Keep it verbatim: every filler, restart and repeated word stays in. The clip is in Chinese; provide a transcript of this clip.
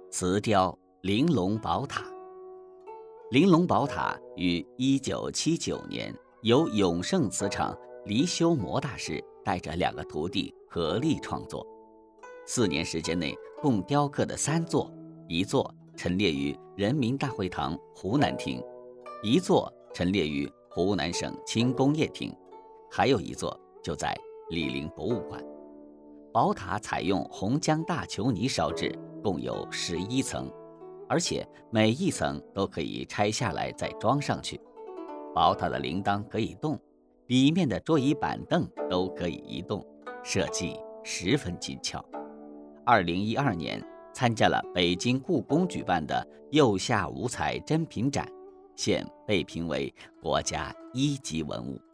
瓷雕玲珑宝塔。玲珑宝塔于一九七九年由永盛瓷厂黎修谟大师带着两个徒弟合力创作。四年时间内，共雕刻的三座，一座陈列于人民大会堂湖南厅，一座陈列于湖南省轻工业厅，还有一座就在醴陵博物馆。宝塔采用红浆大球泥烧制，共有十一层，而且每一层都可以拆下来再装上去。宝塔的铃铛可以动，里面的桌椅板凳都可以移动，设计十分精巧。二零一二年参加了北京故宫举办的釉下五彩珍品展，现被评为国家一级文物。